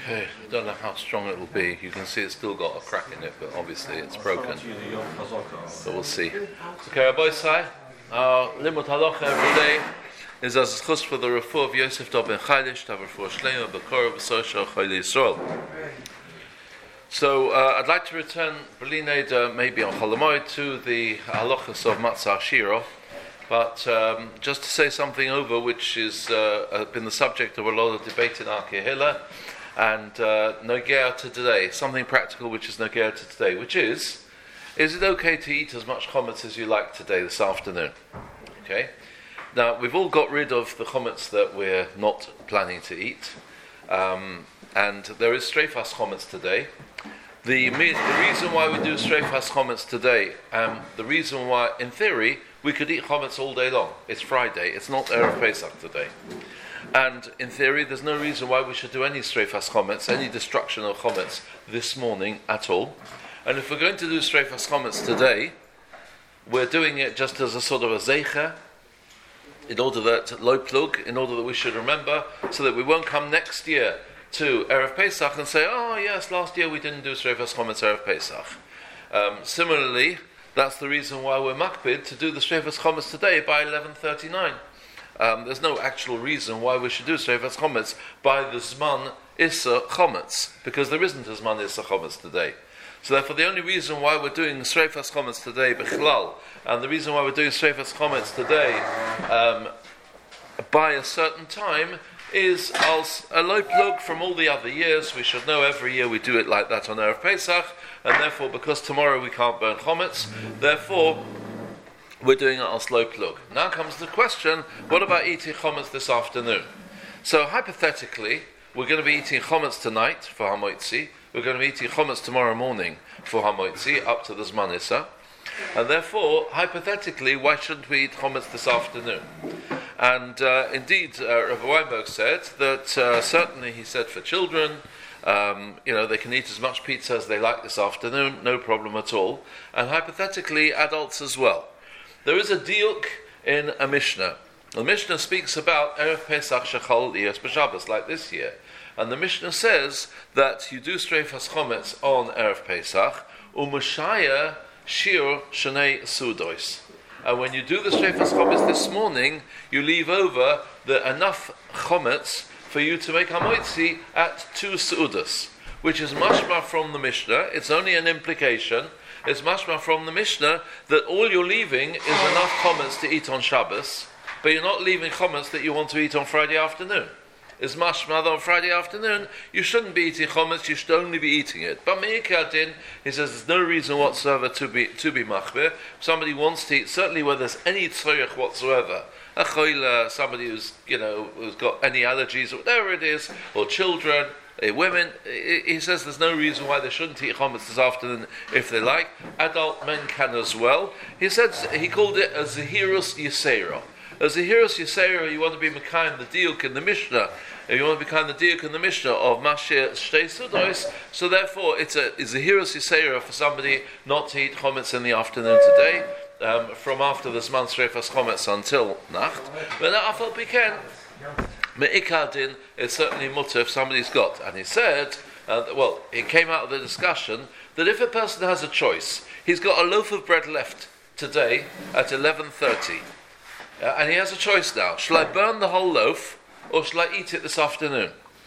Okay, I don't know how strong it will be. You can see it's still got a crack in it, but obviously it's broken. But we'll see. Okay, Rabbi Sai, our limud halacha every day is as a chus for the refuah of Yosef Dov ben Chaylish, to have refuah shleima, b'kor, b'sosha, chayli Yisrael. So I'd like to return, b'li maybe on Cholamoid, to the halachas of Matzah Shiro, but just to say something over which is been the subject of a lot of debate in our Kehillah, and Nogea to today, something practical which is Nogea to today, which is it okay to eat as much chometz as you like today, this afternoon? Okay. Now, we've all got rid of the chometz that we're not planning to eat, and there is streifas chometz today. The reason why we do streifas chometz today, the reason why, in theory, we could eat chometz all day long. It's Friday, it's not Erev Pesach today. And in theory, there's no reason why we should do any streifas chometz, any destruction of chometz this morning at all. And if we're going to do streifas chometz today, we're doing it just as a sort of a zeicher, in order that lo plug, in order that we should remember, so that we won't come next year to Erev Pesach and say, oh yes, last year we didn't do streifas chometz Erev Pesach. Similarly, that's the reason why we're makpid to do the streifas chometz today by 11:39. There's no actual reason why we should do streifas chometz by the Zman Issa chometz, because there isn't a Zman Issa chometz today. So therefore the only reason why we're doing streifas chometz today b'chlal, and the reason why we're doing streifas chometz today by a certain time, is as a low plug from all the other years. We should know every year we do it like that on Erev Pesach, and therefore because tomorrow we can't burn chometz, therefore we're doing it as low plug. Now comes the question, what about eating chometz this afternoon? So hypothetically, we're going to be eating chometz tonight for Hamoitzi, we're going to be eating chometz tomorrow morning for Hamoitzi, up to the Zman Issa, and therefore, hypothetically, why shouldn't we eat chometz this afternoon? And indeed, Rabbi Weinberg said that certainly, he said, for children, they can eat as much pizza as they like this afternoon, no problem at all, and hypothetically, adults as well. There is a diuk in a Mishnah. The Mishnah speaks about Erev Pesach Shechal Liyos B'Shabbos, like this year. And the Mishnah says that you do streifas chometz on Erev Pesach, u'mashaya shir shnei sudois. And when you do the streifas chometz this morning, you leave over enough chometz for you to make hamoitzi at 2 seudas, which is mashma from the Mishnah. It's only an implication. It's mashma from the Mishnah that all you're leaving is enough chometz to eat on Shabbos, but you're not leaving chometz that you want to eat on Friday afternoon. It's mashma that on Friday afternoon you shouldn't be eating chometz, you should only be eating it. But me'ikadin, he says there's no reason whatsoever to be machbir. If somebody wants to eat, certainly where there's any tzorich whatsoever, a choila, somebody who's got any allergies or whatever it is, or children, women, he says there's no reason why they shouldn't eat chometz this afternoon if they like. Adult men can as well. He called it a zehirus yisera. A zehirus yisera, you want to be mekayim the diuk in the Mishnah. If you want to be mekayim the diuk in the Mishnah of mashir shtei sudos, so therefore it's a zehirus yisera for somebody not to eat chometz in the afternoon today, from after the zman streifas chometz until nacht. But afal piken, me'ikadin is certainly mutter if somebody's got. And he said, it came out of the discussion that if a person has a choice, he's got a loaf of bread left today at 11:30, and he has a choice now: shall I burn the whole loaf or shall I eat it this afternoon?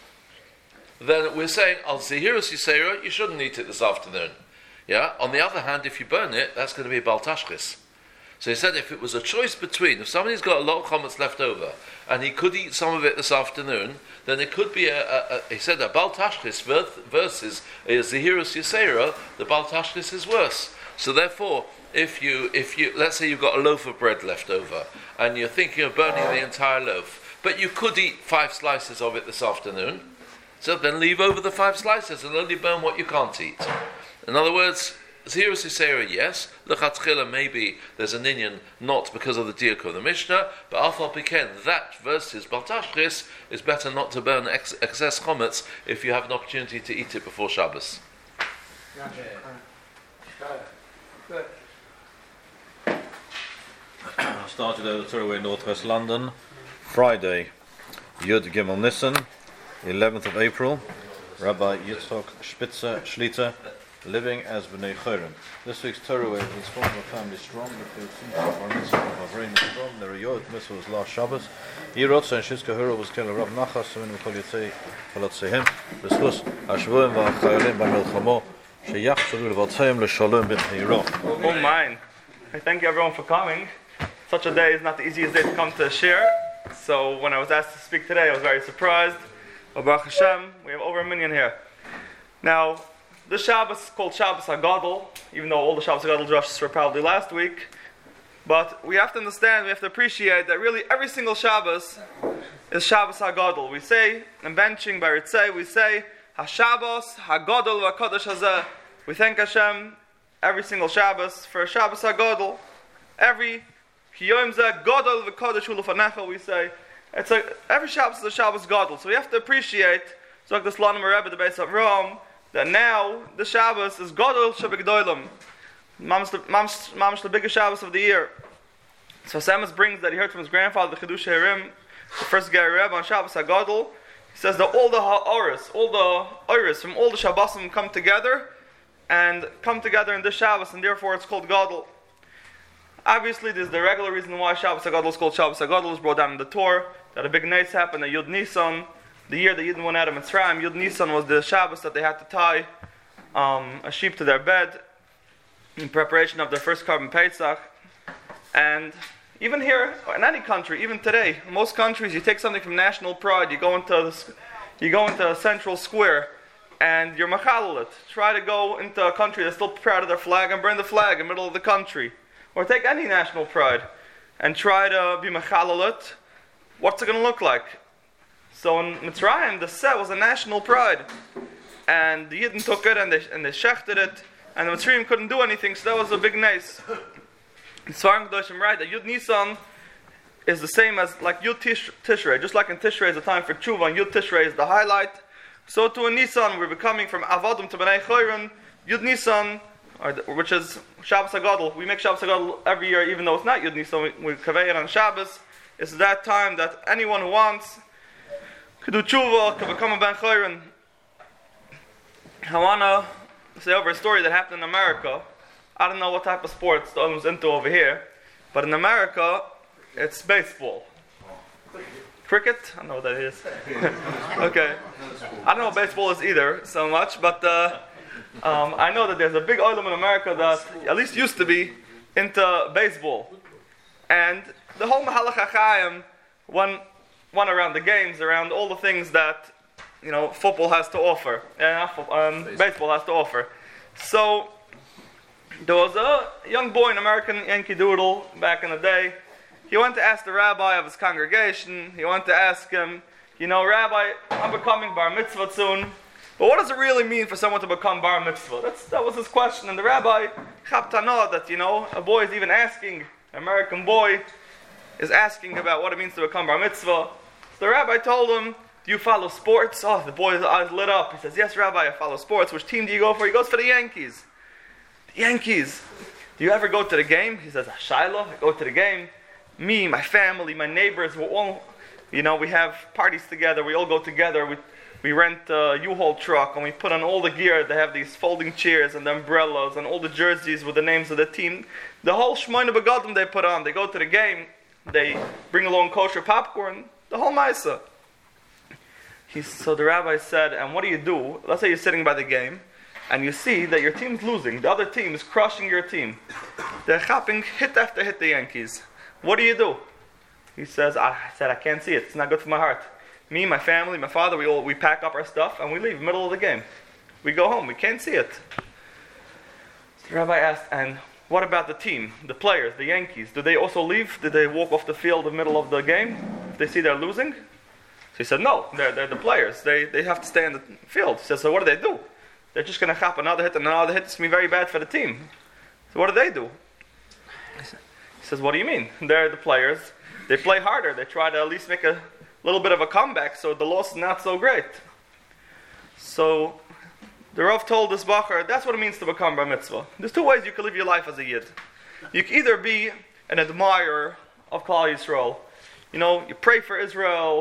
Then we're saying, al zehirus yisera, you shouldn't eat it this afternoon. Yeah. On the other hand, if you burn it, that's going to be bal tashchis. So he said if it was a choice between, if somebody's got a lot of chometz left over, and he could eat some of it this afternoon, then it could be he said a bal tashchis versus a zehirus yisera, the bal tashchis is worse. So therefore, if you let's say you've got a loaf of bread left over, and you're thinking of burning the entire loaf, but you could eat 5 slices of it this afternoon, so then leave over the 5 slices and only burn what you can't eat. In other words, zehirus yisera, yes. L'chatchila, maybe there's an inyan not because of the diuk of the Mishnah, but afal piken, that versus bal tashchis is better not to burn excess chometz if you have an opportunity to eat it before Shabbos. I started at the Torah Northwest London, Friday, Yud Gimel Nisan, 11th of April, Rabbi Yitzchok Spitzer Shlita, living as B'nai Chorin. This week's Torah is from a family strong, the Bar Mitzvah of Avrein strong, the Riyot Mitzvah was last Shabbos. Yirotza and Shizka Hura was killed Rav Nachas, so when we call Yitzei, Him, B'schus, Ashvuim v'Chayolim b'Milchamo, Sheyachshalu l'Vatayim l'Shalom b'Hiro. Oh mine. I thank you everyone for coming. Such a day is not the easiest day to come to share. So when I was asked to speak today, I was very surprised. Baruch Hashem, we have over 1 million here. Now, this Shabbos is called Shabbos HaGadol, even though all the Shabbos HaGadol drushes were probably last week. But we have to understand, we have to appreciate that really every single Shabbos is Shabbos HaGadol. We say, in benching by Ritzei, we say, HaShabbos HaGadol v'Kadosh Hazeh. We thank Hashem every single Shabbos for Shabbos HaGadol. Every Kiyom Zeh Gadol v'Kadosh Hu L'fanecha, we say. It's like every Shabbos is a Shabbos Gadol. So we have to appreciate, so like the Slonim Rebbe, the base of Rome, that now the Shabbos is Gadol Shabigdoilim. Mamish the biggest Shabbos of the year. So Samus brings that he heard from his grandfather, the Chidush Harim, the first Ger Rebbe on Shabbos HaGadol. He says that all the Oris from all the Shabbosim come together in this Shabbos, and therefore it's called Gadol. Obviously, there's the regular reason why Shabbos HaGadol is called Shabbos HaGadol. Is brought down in the Torah that a big nace happened at Yud Nisan, the year the Yidden went out of Mitzrayim. Yud Nisan was the Shabbos that they had to tie a sheep to their bed in preparation of their first Korban Pesach. And even here, in any country, even today, in most countries, you take something from national pride, you go into a central square, and you're machalal it. Try to go into a country that's still proud of their flag and burn the flag in the middle of the country. Or take any national pride and try to be machalal it. What's it going to look like? So in Mitzrayim, the set was a national pride. And the Yidden took it and they shechted it, and the Mitzrayim couldn't do anything, so that was a big nace. Svarim Kedoshim write that Yud Nisan is the same as like Yud Tishrei. Just like in Tishrei is the time for Tshuva, and Yud Tishrei is the highlight. So too in Nisan, we're becoming from Avadim to B'nai Chorin. Yud Nisan, which is Shabbos HaGadol. We make Shabbos HaGadol every year, even though it's not Yud Nisan. We kaveh it on Shabbos. It's that time that anyone who wants could do Tshuva, could become a Ben Chorin. I want to say over a story that happened in America. I don't know what type of sports the Olam's into over here, but in America, it's baseball. Cricket? I don't know what that is. Okay. I don't know what baseball is either so much, but I know that there's a big Olam in America that at least used to be into baseball. And the whole Mahalach HaChaim went around the games, around all the things that football has to offer, baseball has to offer. So there was a young boy, an American Yankee Doodle back in the day. He went to ask the rabbi of his congregation. He went to ask him, Rabbi, I'm becoming bar mitzvah soon, but what does it really mean for someone to become bar mitzvah? That was his question. And the rabbi, Chaptanah, that a boy is even asking, an American boy is asking about what it means to become bar mitzvah. So the rabbi told him, do you follow sports? Oh, the boy's eyes lit up. He says, yes, Rabbi, I follow sports. Which team do you go for? He goes for the Yankees. The Yankees. Do you ever go to the game? He says, Shiloh, I go to the game. Me, my family, my neighbors, we're all, we have parties together. We all go together. We rent a U-Haul truck and we put on all the gear. They have these folding chairs and the umbrellas and all the jerseys with the names of the team. The whole Shmoyne Begadim they put on. They go to the game. They bring along kosher popcorn. The whole Maisa. So the rabbi said, and what do you do? Let's say you're sitting by the game, and you see that your team's losing. The other team is crushing your team. They're chopping hit after hit the Yankees. What do? He says, I can't see it. It's not good for my heart. Me, my family, my father, we pack up our stuff, and we leave middle of the game. We go home. We can't see it. So the rabbi asked, and what about the team, the players, the Yankees? Do they also leave? Did they walk off the field in the middle of the game if they see they're losing? So he said, no, they're the players. They have to stay in the field. He says, so what do? They're just going to chop another hit and another hit. It's going to be very bad for the team. So what do? He says, what do you mean? They're the players. They play harder. They try to at least make a little bit of a comeback, so the loss is not so great. So the Rav told this Bacher, that's what it means to become bar mitzvah. There's two ways you can live your life as a Yid. You can either be an admirer of Klal Yisrael. You pray for Israel.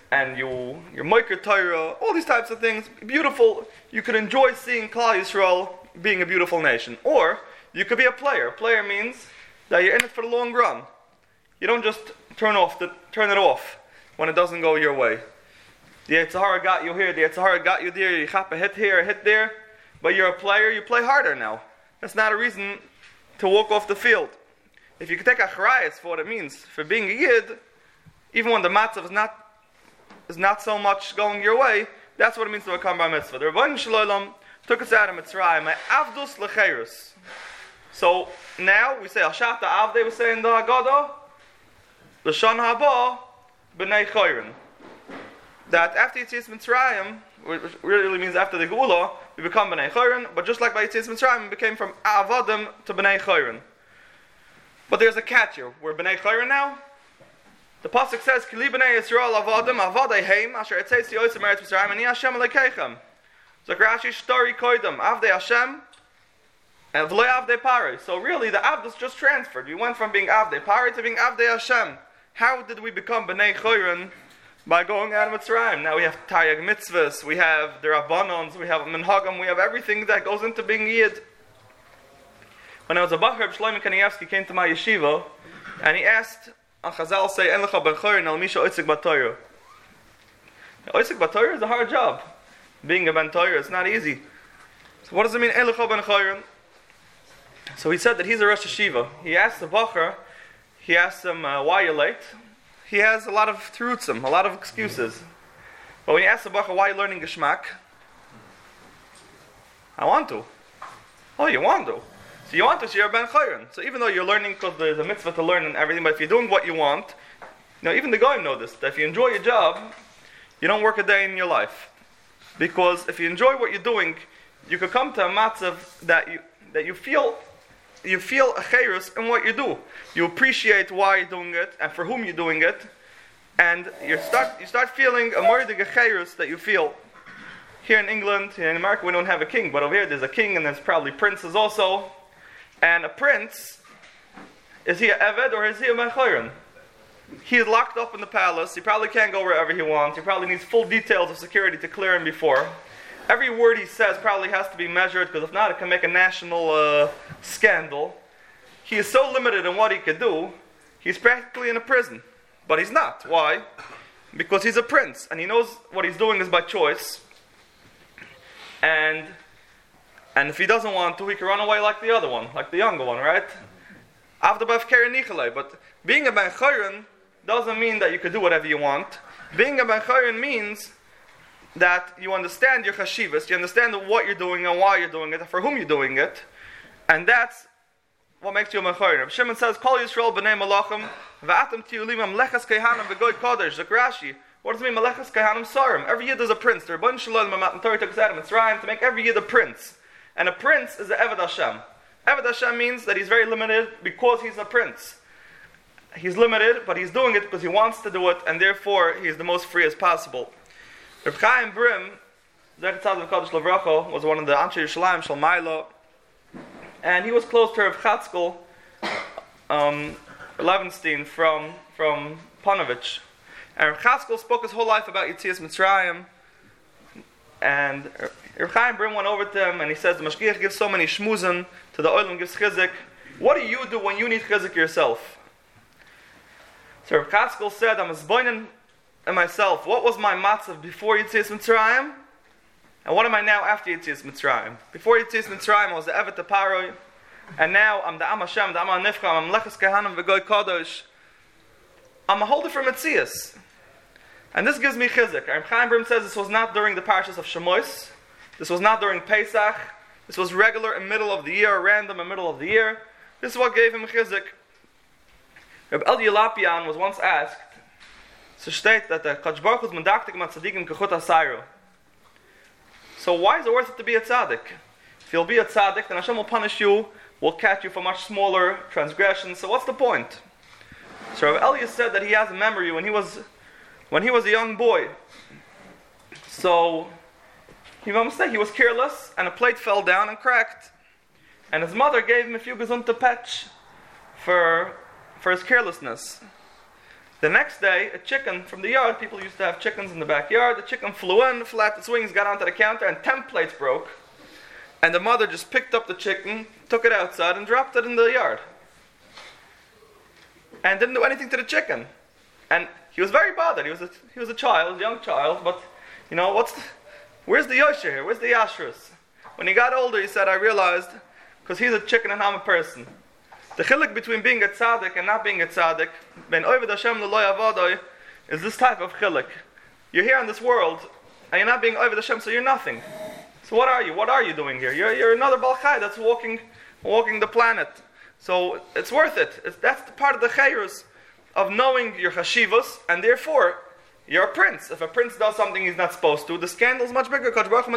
and you're Moiker Torah, all these types of things, beautiful. You could enjoy seeing Klal Yisrael being a beautiful nation. Or you could be a player. Player means that you're in it for the long run. You don't just turn it off when it doesn't go your way. The Yetzer Hara got you here, the Yetzer Hara got you there, you chop a hit here, a hit there, but you're a player, you play harder now. That's not a reason to walk off the field. If you could take a charayas for what it means for being a Yid, even when the matzav is not so much going your way, that's what it means to become bar mitzvah. The Rebbeinu Shalom took us out of Mitzrayim, avdus lecherus. So now we say Ashata Avdei, we say in the Haggadah, L'shon haba b'nei choyren. That after Yetzias Mitzrayim, which really means after the Geula, we become b'nei choyren, but just like by Yetzias Mitzrayim, we became from avadim to b'nei choyren. But there's a catch here. We're b'nei choyren now. The pasuk says, "Kili b'nei Yisrael avadim avadei heim asher etzeis yoytzim eretz Mitzrayim ani Hashem alekeichem." So Rashi shtori koidem avdei Hashem and v'lo avdei pari. So really, the avdus just transferred. We went from being avdei pari to being avdei Hashem. How did we become b'nei choyren? By going out of Mitzrayim. Now we have Taryag mitzvahs, we have the Rabbanons, we have Minhagam, we have everything that goes into being Yid. When I was a Bachar, Shlomo Kanievsky came to my yeshiva, and he asked, "An Chazal say, En lecha ben choyren al misha oitzik b'Torah." Oitzik b'Torah is a hard job. Being a ben Torah is not easy. So what does it mean, En lecha ben choyren? So he said that he's a Rosh Yeshiva. He asked the Bachar, he asked him, why you're late? He has a lot of terutzim, a lot of excuses. But when you ask the Bacha, why are you learning Geschmack? I want to. Oh, you want to? So you want to, so you're ben choyren. So even though you're learning because there's a mitzvah to learn and everything, but if you're doing what you want, even the goyim know this, that if you enjoy your job, you don't work a day in your life. Because if you enjoy what you're doing, you could come to a matzav that you feel a cherus in what you do. You appreciate why you're doing it and for whom you're doing it, and you start feeling a mordig cherus that you feel. Here in England, here in America, we don't have a king, but over here there's a king and there's probably princes also. And a prince, is he an eved or is he a ben choyren? He is locked up in the palace. He probably can't go wherever he wants. He probably needs full details of security to clear him before. Every word he says probably has to be measured, because if not, it can make a national scandal. He is so limited in what he could do, he's practically in a prison. But he's not. Why? Because he's a prince, and he knows what he's doing is by choice. And if he doesn't want to, he can run away like the other one, like the younger one, right? But being a ben choyren doesn't mean that you can do whatever you want. Being a ben choyren means that you understand your chashivas, you understand what you're doing and why you're doing it, and for whom you're doing it, and that's what makes you a ben choyren. Reb Shimon says, "Kol Yisrael b'nei malachim, v'atem tiyulim meleches keihanim v'goy kodesh." Zok Rashi, what does it mean, meleches keihanim sarim? Every yid is a prince. The Rebbeinu Shalom Matan Torah took us out of Mitzrayim to make every yid a prince, and a prince is an eved Hashem. Eved Hashem means that he's very limited because he's a prince. He's limited, but he's doing it because he wants to do it, and therefore he's the most free as possible. Reb Chaim Brim, Zechat Tzaddik Kodesh Levracha, was one of the Anshe Yerushalayim Shel Maila, and he was close to Reb Chatzkel Levenstein from Panovich. And Reb Chatzkel spoke his whole life about Yetzias Mitzrayim, and Reb Chaim Brim went over to him and he says, the Mashgiach gives so many shmuzim, to the Olam gives chizik. What do you do when you need chizik yourself? So Reb Chatzkel said, I'm azboinen in myself. What was my matzav before Yetzias Mitzrayim? And what am I now after Yetzias Mitzrayim? Before Yetzias Mitzrayim I was the Evet Paroi, and now I'm the Am Hashem, the Am HaNifcha, I'm Leches Kehanim V'Goy Kodesh. I'm a whole different Metzias. And this gives me chizik. Reb Chaim Brim says this was not during the parashas of Shemois. This was not during Pesach. This was regular in middle of the year, random in middle of the year. This is what gave him chizik. Reb Elia Lapian was once asked, so state that the Kadosh Baruch Hu is mendaktik mat tzadikim kechut hasayro. So why is it worth it to be a tzaddik? If you'll be a tzaddik, then Hashem will punish you, will catch you for much smaller transgressions. So what's the point? So Reb Elia said that he has a memory when he was a young boy. So he made a mistake. He was careless, and a plate fell down and cracked. And his mother gave him a few gesunte petch for his carelessness. The next day, a chicken from the yard, people used to have chickens in the backyard, the chicken flew in, flapped its wings, got onto the counter, and 10 plates broke. And the mother just picked up the chicken, took it outside, and dropped it in the yard. And didn't do anything to the chicken. And he was very bothered. He was a child, young child, but, where's the yosher here? Where's the yashrus? When he got older, he said, I realized, because he's a chicken and I'm a person, the chiluk between being a tzaddik and not being a tzaddik, ben oved Hashem l'lo yavadoi, is this type of chiluk. You're here in this world, and you're not being oved Hashem, so you're nothing. So what are you? What are you doing here? You're another Balchai that's walking the planet. So it's worth it. That's the part of the chayrus of knowing your chashivos, and therefore you're a prince. If a prince does something he's not supposed to, the scandal's much bigger.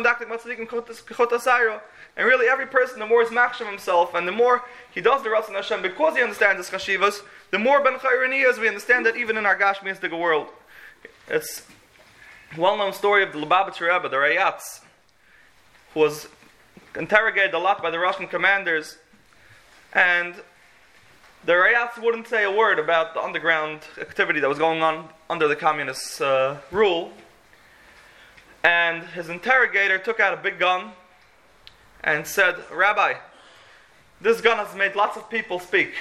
And really, every person, the more he's machshav himself, and the more he does the Ratzon Hashem, because he understands his chashivos, the more ben chayrin he is. We understand that even in our gashmiistic world. It's a well-known story of the Lubavitcher Rebbe, the Rayatz, who was interrogated a lot by the Russian commanders, and the Rayatz wouldn't say a word about the underground activity that was going on under the communist rule. And his interrogator took out a big gun and said, Rabbi, this gun has made lots of people speak.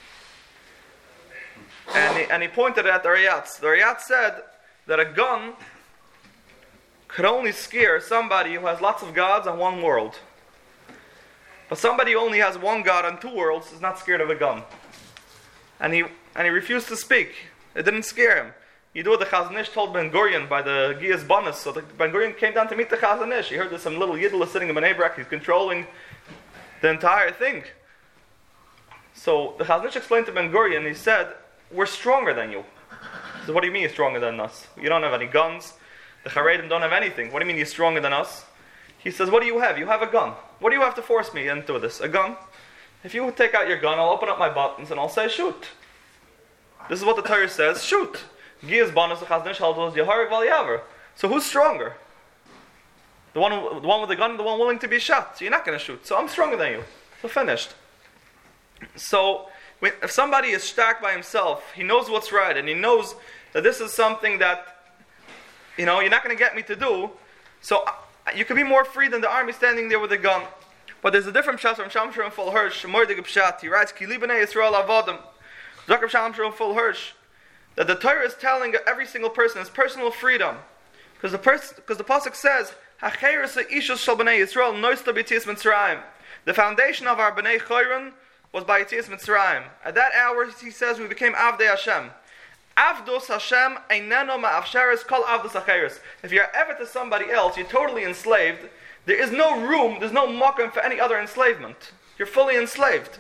And he pointed at the Rayatz. The Rayatz said that a gun could only scare somebody who has lots of gods and one world. But somebody who only has one god and two worlds is not scared of a gun. And he refused to speak. It didn't scare him. You do what the Chazon Ish told Ben Gurion by the Giyas Bonus. So Ben Gurion came down to meet the Chazon Ish. He heard there's some little Yidel sitting in Bnei Brak. He's controlling the entire thing. So the Chazon Ish explained to Ben Gurion, he said, we're stronger than you. He said, what do you mean you're stronger than us? You don't have any guns. The Charedim don't have anything. What do you mean you're stronger than us? He says, what do you have? You have a gun. What do you have to force me into this? A gun? If you would take out your gun, I'll open up my buttons and I'll say, shoot. This is what the Torah says, shoot. Giyas Bonus, the Chazon Ish held was Yehareg Val Yaver. So who's stronger? The one with the gun, the one willing to be shot. So you're not going to shoot. So I'm stronger than you. So finished. So if somebody is stark by himself, he knows what's right, and he knows that this is something that, you're not going to get me to do. So you could be more free than the army standing there with a gun. But there's a different pshat from Shamshir and Full Hirsch, Mordig Pshat. He writes, Ki li b'nei Yisrael avodim. Zakar Shamshir and Full Hirsch, that the Torah is telling every single person his personal freedom. Because the Pasuk says, Hacheres ha'ishus shel b'nei Yisrael noista b'yitzias Mitzrayim. The foundation of our b'nei Chayron was by Yitzias Mitzrayim. At that hour, he says, we became Avdei Hashem. Avdos Hashem eineno ma'avsharis kol avdos acheres. If you're ever to somebody else, you're totally enslaved. There is no room, there's no makom for any other enslavement. You're fully enslaved.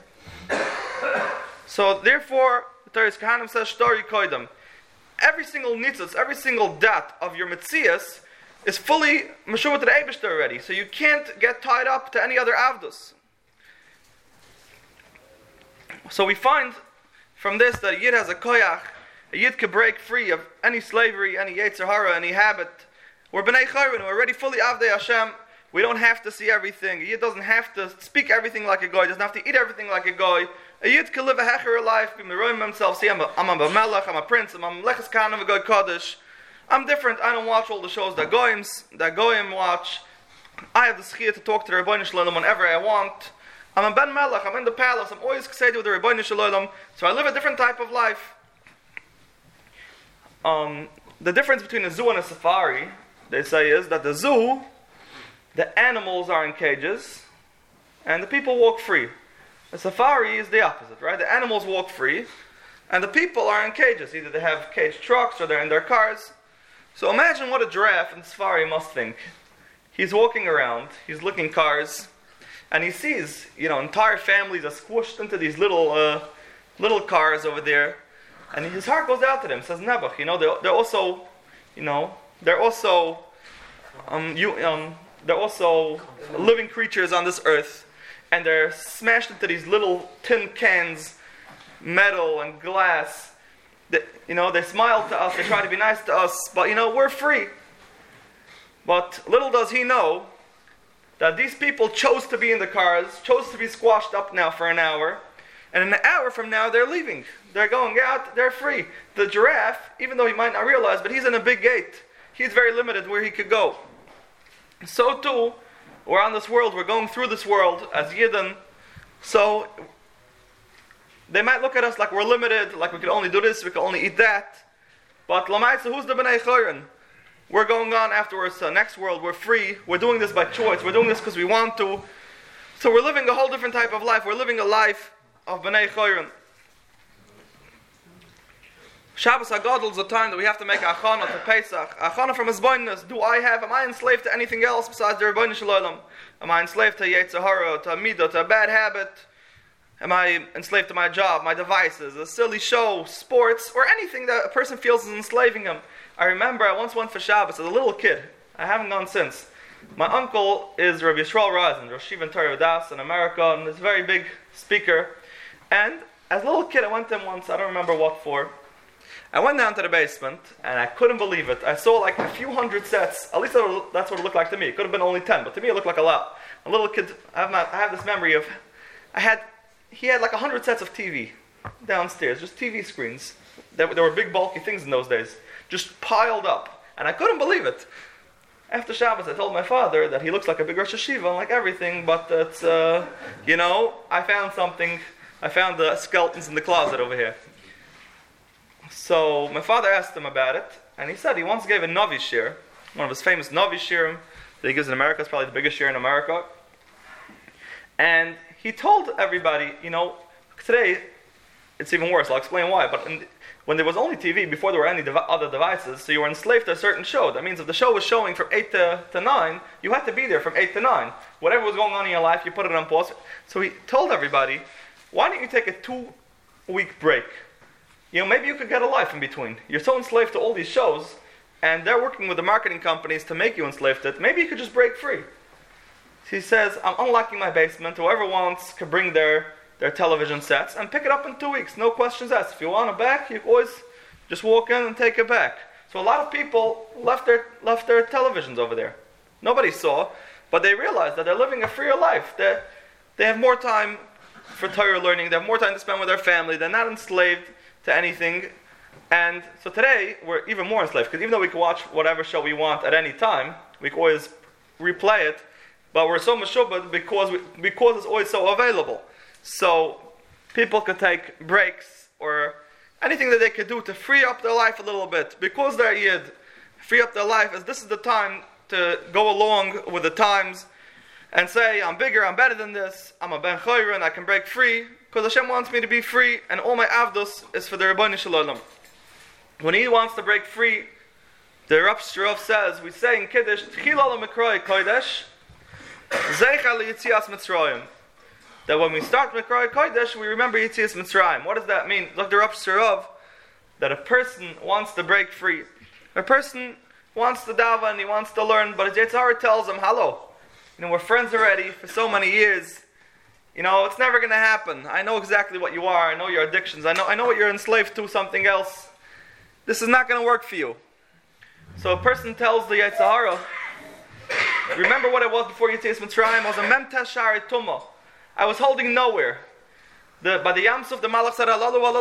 So therefore, the Torah Kahanim says, Shtori koidem. Every single nitzutz, every single dat of your metzias is fully meshuvah to the Eibishter already. So you can't get tied up to any other avdos. So we find from this that a Yid has a koyach. A Yid could break free of any slavery, any Yetzer Hara, any habit. We're B'nai Chayrin, we're already fully Avdei Hashem. We don't have to see everything. A Yid doesn't have to speak everything like a goy, doesn't have to eat everything like a goy. A Yid can live a hecher life, be meroim himself, see, I'm a melech, I'm a prince, I'm a meleches kahanim, a goy kodesh. I'm different, I don't watch all the shows that goyim watch. I have the schiyah to talk to the Rebbeinu Shalom whenever I want. I'm a ben melech, I'm in the palace, I'm always ksedi with the Rebbeinu Shalom, so I live a different type of life. The difference between a zoo and a safari, they say, is that the zoo, the animals are in cages, and the people walk free. The safari is the opposite, right? The animals walk free, and the people are in cages. Either they have caged trucks or they're in their cars. So imagine what a giraffe in safari must think. He's walking around, he's looking cars, and he sees, entire families are squished into these little cars over there. And his heart goes out to them. Says Nebuch, they're also living creatures on this earth, and they're smashed into these little tin cans, metal and glass. They smile to us. They try to be nice to us, but we're free. But little does he know that these people chose to be in the cars, chose to be squashed up now for an hour, And in an hour from now, they're leaving. They're going out, they're free. The giraffe, even though he might not realize, but he's in a big gate. He's very limited where he could go. So too, we're on this world, we're going through this world as Yidden. So, they might look at us like we're limited, like we can only do this, we can only eat that. But Lamaitza, who's the B'nai Chayrin? We're going on afterwards to the next world, we're free, we're doing this by choice, we're doing this because we want to. So we're living a whole different type of life, we're living a life of B'nai Chayrin. Shabbos HaGadol is a time that we have to make achana to Pesach. Achana from Hizbonenus. Am I enslaved to anything else besides the Rebbeinu Shalom? Am I enslaved to Yetzer Hara, to a midah, to a bad habit? Am I enslaved to my job, my devices, a silly show, sports, or anything that a person feels is enslaving him? I remember I once went for Shabbos as a little kid. I haven't gone since. My uncle is Rabbi Yisrael Razen, Rosh Yeshiva Torah Das in America, and is a very big speaker. And as a little kid, I went to him once, I don't remember what for. I went down to the basement, and I couldn't believe it. I saw like a few hundred sets. At least that's what it looked like to me. It could have been only 10, but to me it looked like a lot. A little kid, I have this memory of, he had like 100 sets of TV downstairs, just TV screens. There were big bulky things in those days, just piled up. And I couldn't believe it. After Shabbos, I told my father that he looks like a big Rosh Yeshiva, like everything, but it's, I found something. I found the skeletons in the closet over here. So my father asked him about it, and he said he once gave a Navi shir, one of his famous Navi shirim that he gives in America. It's probably the biggest shir in America. And he told everybody, today it's even worse. I'll explain why. But when there was only TV, before there were any other devices, so you were enslaved to a certain show. That means if the show was showing from 8 to 9, you had to be there from 8 to 9. Whatever was going on in your life, you put it on pause. So he told everybody, why don't you take a 2-week break? Maybe you could get a life in between. You're so enslaved to all these shows, and they're working with the marketing companies to make you enslaved to it. Maybe you could just break free. He says, I'm unlocking my basement. Whoever wants can bring their television sets and pick it up in 2 weeks. No questions asked. If you want it back, you can always just walk in and take it back. So a lot of people left their televisions over there. Nobody saw, but they realized that they're living a freer life. They have more time for Torah learning. They have more time to spend with their family. They're not enslaved to anything. And so today, we're even more enslaved, because even though we can watch whatever show we want at any time, we can always replay it, but we're so meshubad because it's always so available. So people could take breaks or anything that they could do to free up their life a little bit. Because they're Yid, free up their life, as this is the time to go along with the times and say, I'm bigger, I'm better than this, I'm a Ben Chayrin, I can break free, because Hashem wants me to be free, and all my avdos is for the Rebbeinu Shalom. When He wants to break free, the Rav Shirov says, we say in Kiddush, Tchila l'mikroi kodesh, Zeicha li'yitzias Mitzrayim. That when we start Mikroi Kodesh, we remember Yitzias Mitzrayim. What does that mean? Look, the Rav Shirov, that a person wants to break free. A person wants to daven and he wants to learn, but his Yetzer Hara tells him, hello, we're friends already for so many years. It's never going to happen. I know exactly what you are. I know your addictions. I know what you're enslaved to, something else. This is not going to work for you. So a person tells the Yetzer Hara, remember what I was before Yitzias Mitzrayim? I was a Memtes Shari Tumah. I was holding nowhere. By the Yam Suf, the Malach said,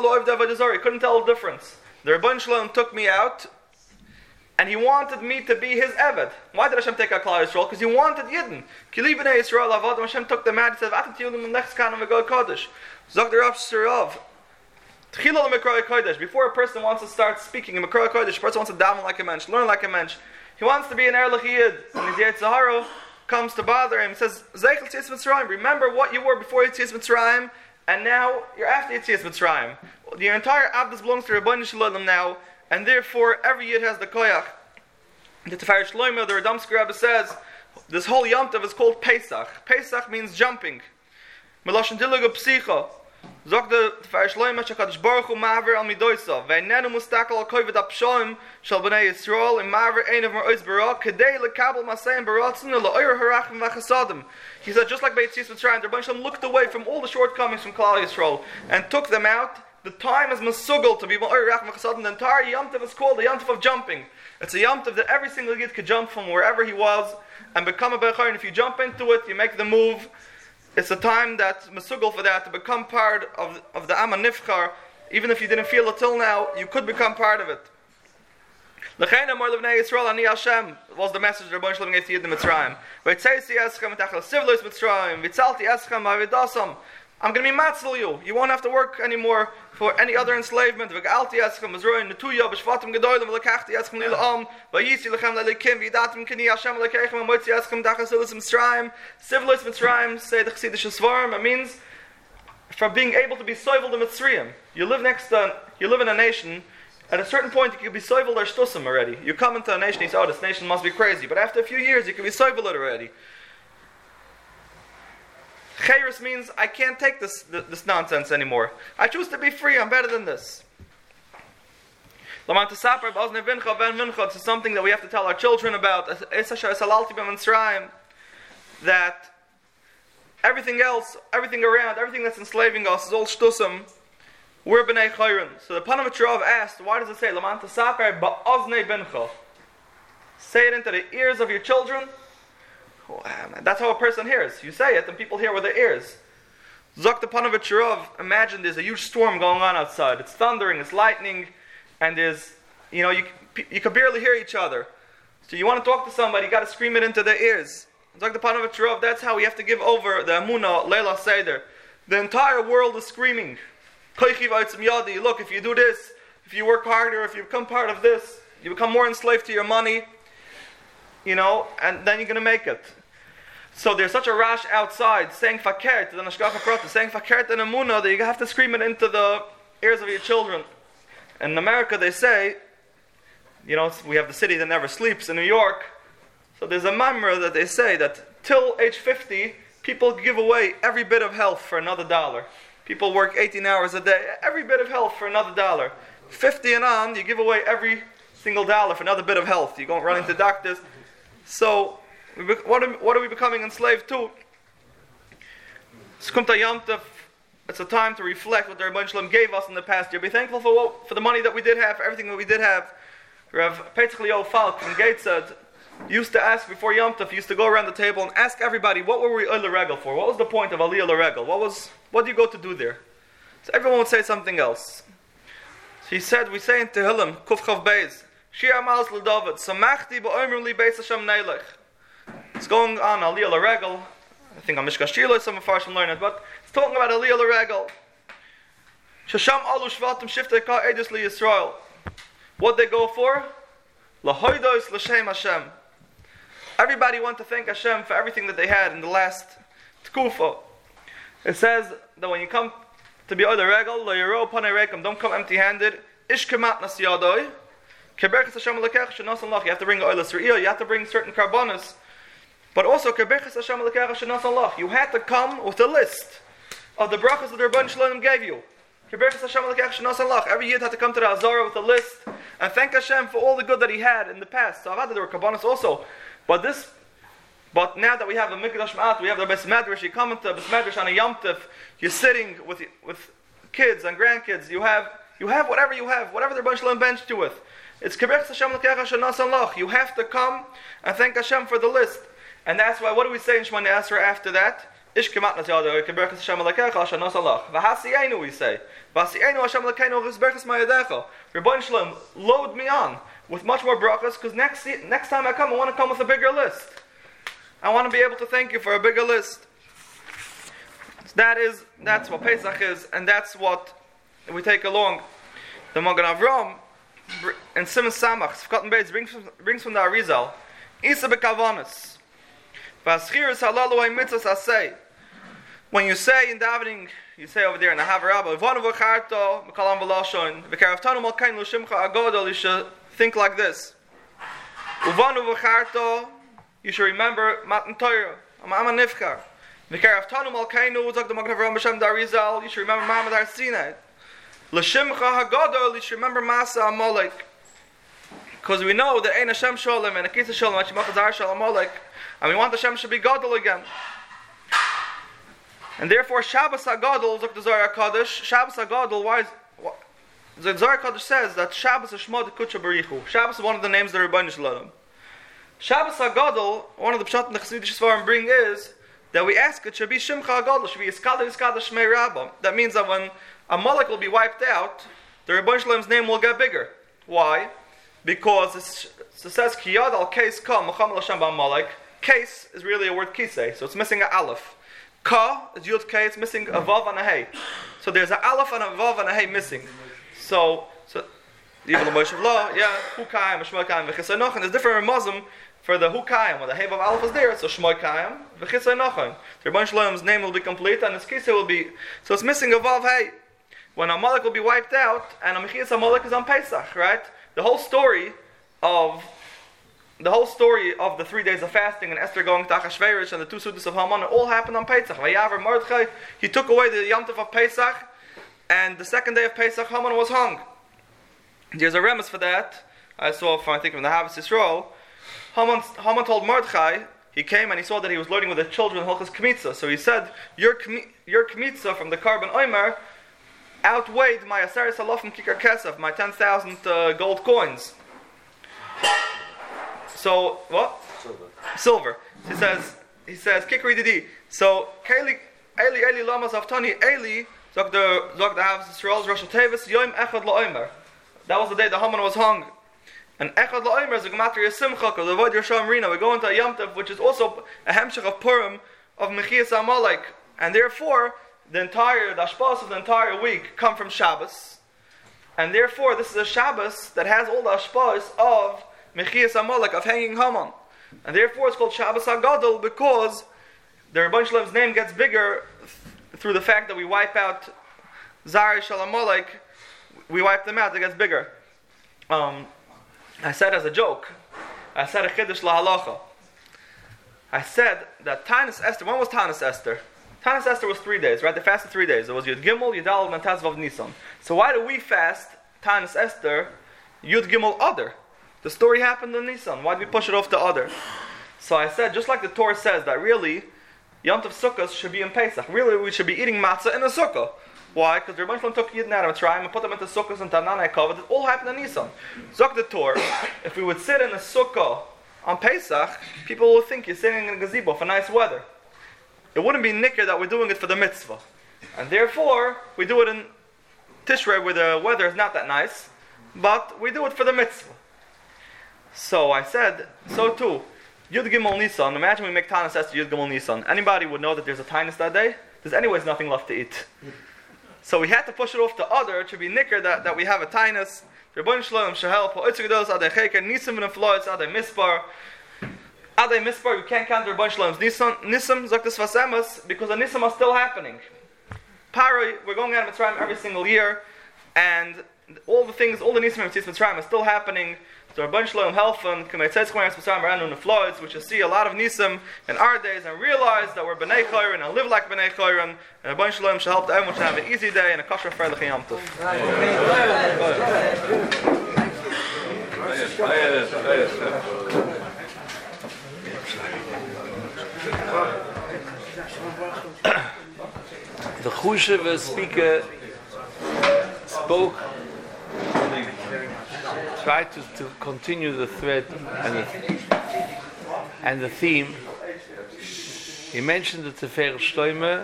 he couldn't tell the difference. The Rebbeinu Shalom took me out, and He wanted me to be His Eved. Why did Hashem take out Klal Yisrael? Because He wanted Yidden. Kili b'nei Yisrael avodim. Hashem took them out. He said, "Atat Yudim l'nechs kanam v'god kodesh." Zok the Rav Shirov. Tchila l'mikroi kodesh. Before a person wants to start speaking in mikroi kodesh, a person wants to daven like a mensch, learn like a mensch. He wants to be an Erlich Yid. And his Yetzer Hara comes to bother him. He says, Zeichel Yitzias Mitzrayim. Remember what you were before Yitzias Mitzrayim, and now you're after Yitzias Mitzrayim. Your entire Abdus belongs to Rebbeinu Shalom now, and therefore every Yid has the koyach. The Tefer Shlomo, the Radomsker Rebbe says, this whole Yom Tov is called Pesach. Pesach means jumping. Meloshen Dilugu Psicha. Zog the Tefer Shlomo, Shakadosh Baruch Hu Ma'aver al Midoisa. Ve'nenu mustakel al koyvet apshoim shal b'nei Yisrael im Ma'aver ein of Ma'oz Bara kedei lekabel masayim baratzin la'oyer harachim v'chasadim. He said, just like Beit Yisrael Mitzrayim, the Rebbeinu Shalom looked away from all the shortcomings from Klal Yisrael and took them out. The time is masugel to be ma'oyer harachim v'chasadim. The entire Yom Tov is called the Yom Tov of jumping. It's a Yom Tov that every single Yid could jump from wherever he was and become a Ben Chayrin. If you jump into it, you make the move, it's a time that's mesugel for that to become part of the Am HaNivchar. Even if you didn't feel it till now, you could become part of it. L'chein amar l'bnei Yisrael ani Hashem was the message the Rebbeinu Shalom gave to Yidden Mitzrayim. V'tzeisi eschem v'tachal sivlos Mitzrayim v'tzalti eschem v'avidasam. I'm going to be matzil you. You won't have to work anymore for any other enslavement. V'galti eschem v'zroin netuya b'shvatim gedolim v'lekachti eschem lil'am v'yisi lechem l'lekim v'yidatim kini Hashem l'keichem v'moitzi eschem v'tachal sivlos Mitzrayim. Sivlos Mitzrayim, say the Chassidish Svarim, it means from being able to be soivel the Mitzrayim. You live in a nation. At a certain point, you can be soivel their shtusim already. You come into a nation, you say, oh, this nation must be crazy. But after a few years, you can be soivel it already. Chayris means, I can't take this nonsense anymore. I choose to be free, I'm better than this. This is something that we have to tell our children about. That everything else, everything around, everything that's enslaving us is all shtusim. We're b'nei chayrin. So the Panovich Rav asked, why does it say Laman tasaper ba'oznei bincha? Say it into the ears of your children. Oh, that's how a person hears. You say it, and people hear with their ears. Zok the Panovich Rav, imagine there's a huge storm going on outside. It's thundering, it's lightning, and there's, you can barely hear each other. So you want to talk to somebody, you got to scream it into their ears. Zok the Panovich Rav, that's how we have to give over the Amunah Leila Seder. The entire world is screaming. Look, if you do this, if you work harder, if you become part of this, you become more enslaved to your money, and then you're going to make it. So there's such a rash outside saying fakert, the Nashgacha Prota, saying fakert and Amunah, that you have to scream it into the ears of your children. In America, they say, we have the city that never sleeps in New York. So there's a mamra that they say that till age 50, people give away every bit of health for another $1. People work 18 hours a day, every bit of health for another $1. 50 and on, you give away every single $1 for another bit of health. You go run into doctors. So, what are we becoming enslaved to? It's a time to reflect what the Rebbeinu Shalom gave us in the past year. Be thankful for the money that we did have, for everything that we did have. Rav Petach Leo Falk from Gateshead used to ask before Yom Tov, used to go around the table and ask everybody, what were we Aliyah Regel for? What was the point of Aliyah Regel? What do you go to do there? So everyone would say something else. So he said, we say in Tehillim, Kuf Chav Beis, Shir Amalas L'David, Samachti ba'omer li Beis Hashem Neilech. It's going on Aliyah Regel. I think on Mishkan Shilo, some of us learn it, but it's talking about Aliyah Regel. Shasham Alu Shvatim Shiftei Ka Edus Li Yisrael. What they go for? Lahoidos L'Shem Hashem. Everybody want to thank Hashem for everything that they had in the last Tkufa. It says that when you come to be Oda Regel, Lo Yero Panei Rekem, don't come empty-handed. Ish Kemat Nas Yadoi. Keberchas Hashem Lekech Shenas Allah. You have to bring Oilas Re'iyah, you have to bring certain karbonos. But also, Keberchas Hashem Lekech Shenas Allah. You had to come with a list of the brachas that the Rebbeinu Shalom gave you. Keberchas Hashem Lekech Shenas Allah. Every Yid had to come to the Azara with a list and thank Hashem for all the good that he had in the past. So there were karbonos also. But now that we have the Mikdash Ma'at, we have the Bes Medrash, you come into Bes Medrash on a Yom Tov, you're sitting with kids and grandkids, you have whatever you have, whatever the Rebbeinu Shalom benched you with. It's Keberchas Hashem L'Kecha Shenas Allah. You have to come and thank Hashem for the list. And that's why, what do we say in Shemani Esrei after that? Ish Kemat Nas Yadoi, Keberchas Hashem L'Kecha Shenas Allah. V'hasi'enu, we say. V'hasi'enu Hashem L'Keinu V'zberchas Ma'yadecha. Rebbeinu Shalom, load me on with much more brachas, because next time I come, I want to come with a bigger list. I want to be able to thank you for a bigger list. So that's what Pesach is, and that's what we take along. The Magen Avram and Simon Samach, Sefkat and Beis, brings from the Arizal, Isa bekavanis. V'aschiris halalu ha'mitzvos asay. When you say in davening, you say over there in the Havarabba, Ivanu v'charto v'kalam v'lashon v'karaftanu malkein l'shimcha agodol. You should think like this. Uvanu v'charto. You should remember Matan Torah, Am HaNivchar. V'karaftanu malkeinu, zok the Magen Avram b'shem d'Arizal. You should remember Ma'amad Har Sinai. L'shimcha hagadol. You should remember Masa Amalek. Because we know that Ein Hashem Sholem and Akisa Sholem, Hashimach Zar Shalom Amalek, and we want Hashem should be Gadol again. And therefore, Shabbos HaGadol, zok the Zohar HaKadosh, Shabbos HaGadol, why is... The Zohar HaKadosh says that Shabbos is Shmod Kutsha Barichu. Shabbos is one of the names of the Rebbeinu Shalom. Shabbos HaGadol, one of the pshat in the Chassidish Svarim bring is that we ask it should be Shimcha Gadol, should be Iskada Shmei Rabbah. That means that when a Malak will be wiped out, the Rebbeinu Shalom's name will get bigger. Why? Because it says Kiyad al Case Ka Muhammad Hashem Ba Malak. Case is really a word kisei, so it's missing an aleph. Ka is Yud K, it's missing a vav and a hey. So there's an aleph and a vav and a hey missing. So even the Moshe Law, Hukayim, Shmoy Kayim, V'chisay Nochen. There's different Muslim for the Hukayim, when the hey vav aleph is there, so Shmoy Kayim, V'chisay Nochen. The Rebbeinu Shalom's name will be complete and his kisei will be, so it's missing a vav hey. When a Malak will be wiped out, and a Mechias HaMalak is on Pesach, right? The whole story of the 3 days of fasting and Esther going to Achashverosh and the 2 Sudas of Haman, it all happened on Pesach. Vayaver Mordechai, he took away the Yom Tov of Pesach, and the second day of Pesach, Haman was hung. There's a remes for that. I saw from the Havas Yisrael. Haman told Mordechai, he came and he saw that he was learning with the children Hilchos Kmitza. So he said, your Kmitza from the Karban Omer outweighed my Aseres Halofim Kikar Kesef, my 10,000 gold coins. So what? Silver. He says Kikri Didi. So Eli Lama Zaftani Eli Zog the Havas Yisrael's Rosh Tevis Yom Echad LaOmer. That was the day the Haman was hung. And Echad LaOmer is a Gematria Simcha because the Avoid Yerushalayim Rina. We go into a Yom Tov, which is also a Hemshech of Purim of Mechias HaMalek, and therefore the Ashpas of the entire week come from Shabbos, and therefore this is a Shabbos that has all the Ashpas of Mechias HaMalek, of hanging Haman, and therefore it's called Shabbos HaGadol because the Rebbeinu Shalom's name gets bigger through the fact that we wipe out Zari Shalom Malek. We wipe them out; it gets bigger. I said as a joke, I said a Chiddush LaHalacha. I said that Tanis Esther. When was Tanis Esther? Tanis Esther was 3 days, right? They fasted 3 days. It was Yud Gimel, Yud Aleph, and Tazvav Nisan. So why do we fast Tanis Esther, Yud Gimel Adar? The story happened in Nisan. Why do we push it off to Adar? So I said, just like the Torah says that really, Yom Tov Sukkos should be in Pesach. Really, we should be eating matzah in a sukkah. Why? Because the Rebbeinu Shalom took Yidden out of Mitzrayim and put them into sukkahs and Tananai Kavod. It all happened in Nisan. Zok the Torah, if we would sit in a sukkah on Pesach, people would think you're sitting in a gazebo for nice weather. It wouldn't be nicker that we're doing it for the mitzvah. And therefore, we do it in Tishrei where the weather is not that nice, but we do it for the mitzvah. So I said, so too, Yud Gimel Nisan, imagine we make Tanis Esther Yud Gimel Nisan. Anybody would know that there's a Tanis that day? There's anyways nothing left to eat. So we had to push it off to Adar to be nicker that we have a Tanis. Rebbeinu Shalom Shehel, Po'itzik Gedolos Adai Cheker, Nisim V'nem Floitz, Adai Mispar. Adai Mispar, you can't count the Rebbeinu Shalom's Nisim, Zok the Svasemas, because the Nisim are still happening. Paroi, we're going out of Mitzrayim every single year, and all the Nisim of Mitzrayim are still happening. So Rebbeinu Shalom helfen, K'meitzetz Chmeres Mitzrayim Ranu Nefloitz, we should see a lot of Nisim in our days and realize that we're B'nai Choron and live like B'nai Choron, and Rebbeinu Shalom should help everyone to have an easy day and a kosher Freilich Yom Tov. The Chushev speaker spoke, tried to continue the thread and the theme. He mentioned the Teferes Shloimeh,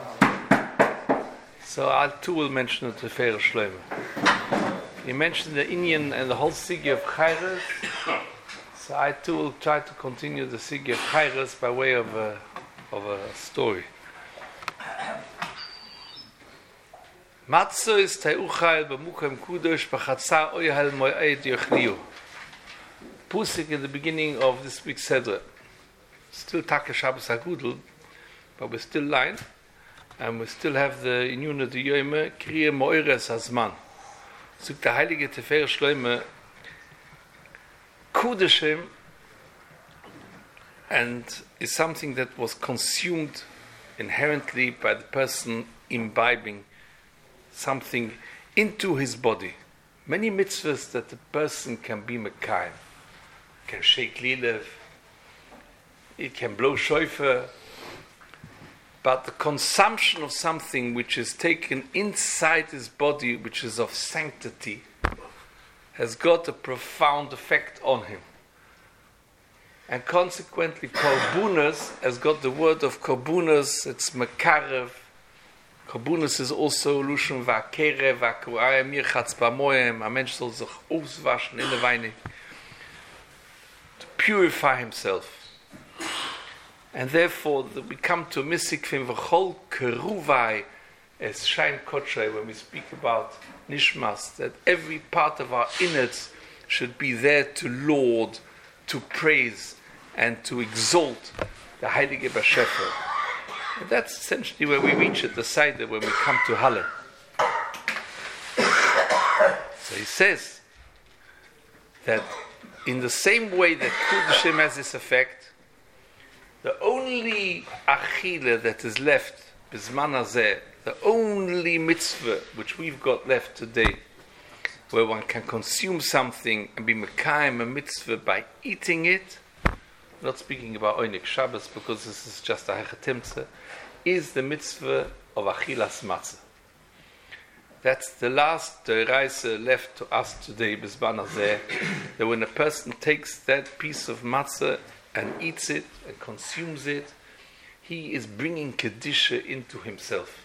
so I too will mention the Teferes Shloimeh. He mentioned the Inyan and the whole Sigi of Chayres, so I too will try to continue the Sigi of Chayres by way of a story. Matzah is Teuchal b'mukem kudosh b'chatzar oyhal mo'ed yochliu. Pusik in the beginning of this week's Seder. Still Taka Shabbos HaGudel, but we're still line, and we still have the Inyun of the Yoime, Kriya Mo'eres Hazman. So the Heilige Teferes Shloimeh, Kudeshim, and is something that was consumed inherently by the person imbibing something into his body. Many mitzvahs that the person can be mekayim. Can shake lilev, it can blow shofar, but the consumption of something which is taken inside his body, which is of sanctity, has got a profound effect on him. And consequently, korbunas has got the word of korbunas, it's mekarev. Korbunas is also Lushon va'kerev, va'ku'ayim mirchatz ba'moyem, a mensch soll sich auswaschen in der Weinig, to purify himself. And therefore, we come to a misikvim v'chol keruvai, as Shain Kotrei, when we speak about Nishmas, that every part of our innards should be there to laud, to praise, and to exalt the Heilige Bashefer. And that's essentially where we reach at the Seder when we come to Halle. So he says that in the same way that Kudashim has this effect, the only achile that is left, Bizman Hazeh, the only mitzvah which we've got left today, where one can consume something and be mekayim a mitzvah by eating it, not speaking about Oinik Shabbos because this is just a hechatimtzah, is the mitzvah of achilas matzah. That's the last deiraisa left to us today, Bizman Hazeh, that when a person takes that piece of matzah and eats it and consumes it, he is bringing Kedisha into himself.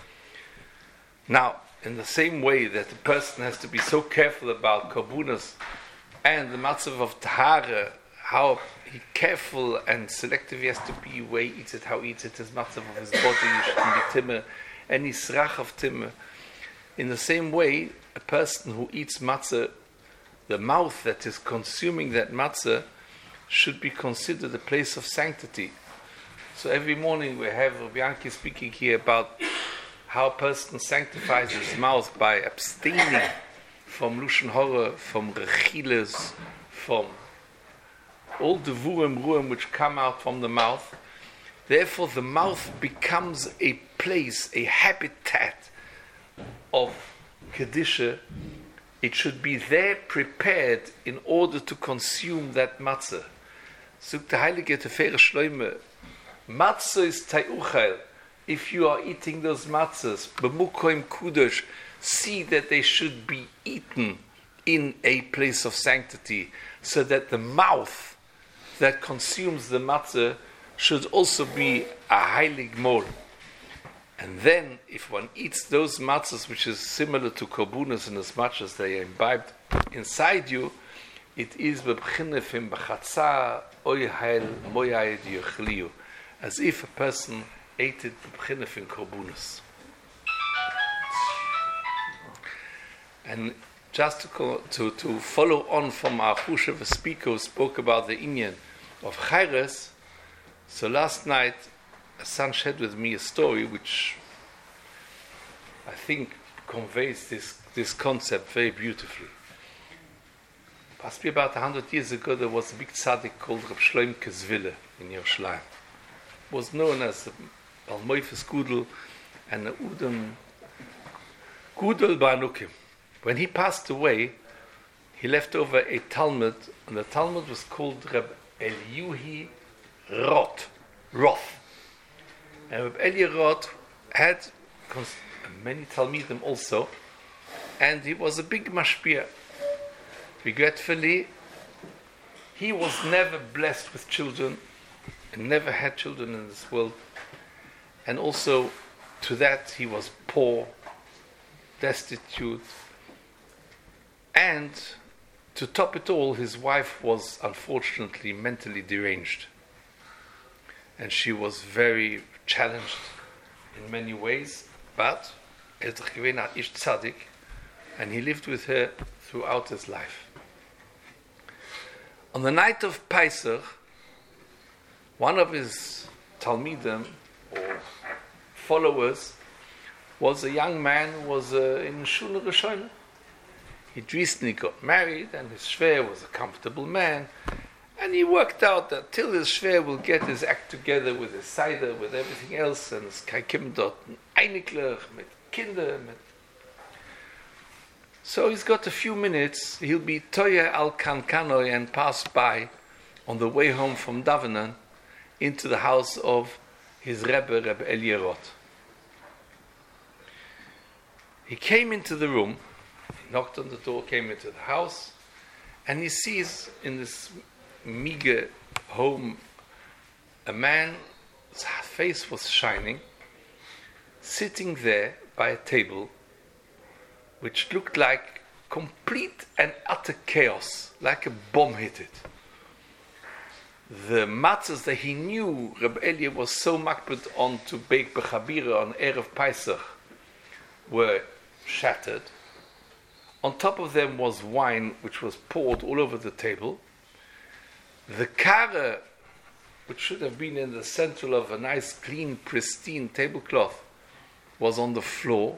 Now, in the same way that the person has to be so careful about korbunas and the matzah of tahara, how careful and selective he has to be, where he eats it, how he eats it, his matzah of his body shouldn't be timmer, any srach of timmer. In the same way, a person who eats matzah, the mouth that is consuming that matzah should be considered a place of sanctity. So every morning we have Rabbi Yanki speaking here about how a person sanctifies his mouth by abstaining from Lushon Hora, from rechiles, from all the ruim which come out from the mouth. Therefore the mouth becomes a place, a habitat of Kedisha. It should be there prepared in order to consume that matzah. Sogt der Heilige Tefere Shloime, matzah is tayuchel. If you are eating those matzahs, b'mukoim kudosh, see that they should be eaten in a place of sanctity, so that the mouth that consumes the matzah should also be a heilig mol. And then, if one eats those matzahs, which is similar to korbunas in as much as they are imbibed inside you, it is b'bchinefim b'chatza oyheil moyayed yuchliu, as if a person ate it b'bchinefim korbunas. And just to follow on from our Chushev speaker who spoke about the inyan of Chayres, so last night a son shared with me a story which I think conveys this concept very beautifully. Possibly about 100 years ago there was a big tzaddik called Reb Shloim Kezville in Yerushalayim. Was known as the Balmoifes Gudel and the Udam Gudel Ba'anukim. When he passed away, he left over a Talmud, and the Talmud was called Reb Eliyahu Roth. And Reb Eliyahu Roth had many Talmidim also, and he was a big mashpia. Regretfully, he was never blessed with children, and never had children in this world, and also to that he was poor, destitute, and to top it all, his wife was unfortunately mentally deranged, and she was very challenged in many ways, but ish tzaddik, and he lived with her throughout his life. On the night of Pesach, one of his Talmidim or followers was a young man who was in Shul Rishonah. He'd recently got married, and his shver was a comfortable man, and he worked out that till his shver will get his act together with his cider, with everything else, and his kaikim dort einiglich, mit Kinder, so he's got a few minutes. He'll be toya al kankanoi and pass by on the way home from Davenan into the house of his Rebbe Eliyahu Roth. He came into the room, knocked on the door, came into the house, and he sees in this meager home, a man's face was shining, sitting there by a table, which looked like complete and utter chaos, like a bomb hit it. The matzahs that he knew Reb Elia was so makbid on to bake bechabira on Erev Pesach were shattered. On top of them was wine which was poured all over the table. The kara, which should have been in the center of a nice, clean, pristine tablecloth, was on the floor.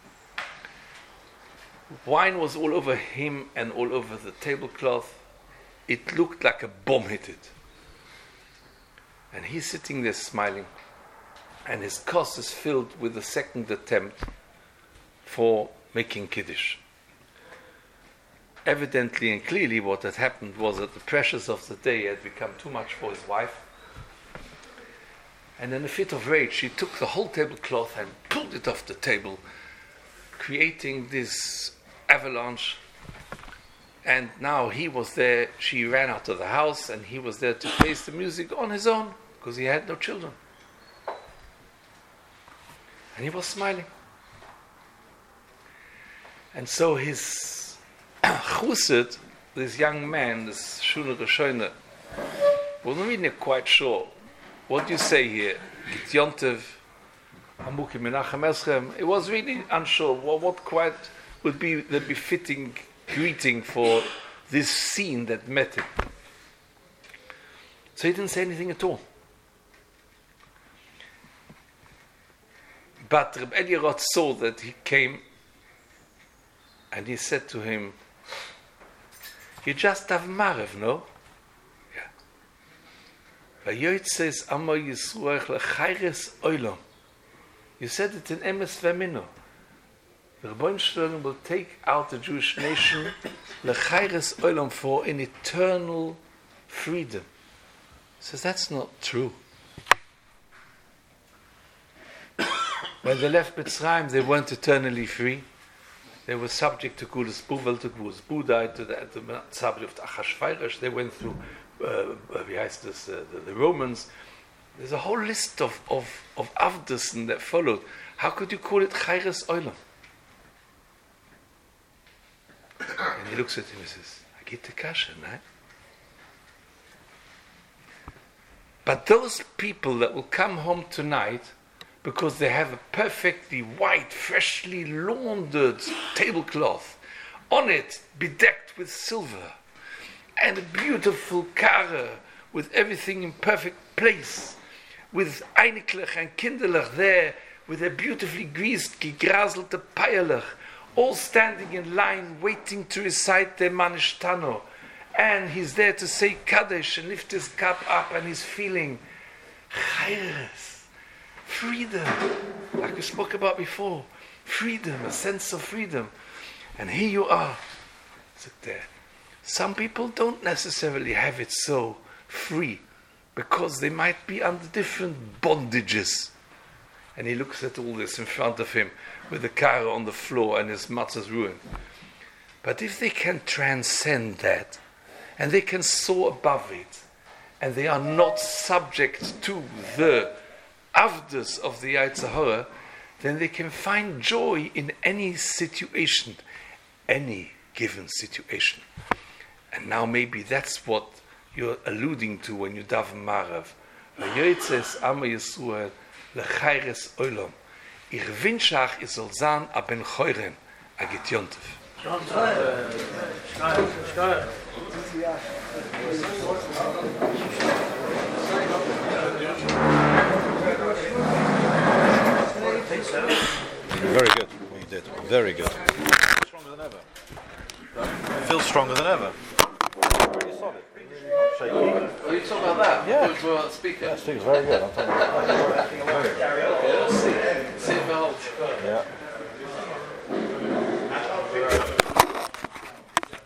Wine was all over him and all over the tablecloth. It looked like a bomb hit it. And he's sitting there smiling, and his kos is filled with the second attempt for making Kiddush. Evidently and clearly what had happened was that the pressures of the day had become too much for his wife, and in a fit of rage she took the whole tablecloth and pulled it off the table, creating this avalanche. And now he was there, she ran out of the house, and he was there to face the music on his own, because he had no children. And he was smiling. And so his chusset, this young man, this Shuna Rishoner, was not really quite sure. What do you say here? Git Yontev, Hamukim Menachem Eschem. It was really unsure what quite would be the befitting greeting for this scene that met him. So he didn't say anything at all. But Reb Elierot saw that he came, and he said to him, "You just have Marev, no?" Yeah. Vayotzes Amo Yisroach lechayres olam. You said it in Emes V'Amino. The Rebbeinu Shalom will take out the Jewish nation lechayres olam for an eternal freedom. He says that's not true. When they left Mitzrayim, they weren't eternally free. They were subject to Gulas Buvel, to Gulas Budai, to the subject of Achashverosh. They went through the Romans. There's a whole list of Avdus that followed. How could you call it Chayres Olam? And he looks at him and says, I get the kasha, right? But those people that will come home tonight because they have a perfectly white, freshly laundered tablecloth, on it bedecked with silver, and a beautiful kara with everything in perfect place, with einiklech and kinderlech there, with a beautifully greased, gegraselte peierlech, all standing in line, waiting to recite their manishtano. And he's there to say Kaddish and lift his cup up, and he's feeling chayres, freedom, like we spoke about before, freedom, a sense of freedom. And here you are, sit there. Some people don't necessarily have it so free, because they might be under different bondages. And he looks at all this in front of him, with the kara on the floor and his matzah's ruined. But if they can transcend that, and they can soar above it, and they are not subject to the avdus of the Yetzer Hara, then they can find joy in any situation, any given situation. And now maybe that's what you're alluding to when you daven Marav. Vayotzes Amo Yisrael lechayres olam. Ich wünschach is soll sein a ben choyren a git yontef. Very good. We did. Very good. Stronger than ever. Feels stronger than ever. Really solid. Shaky. Are you talking about that? Yeah. We were on speaker. Yeah, Steve's very good. I'm talking about that. Very good. Okay, let's see.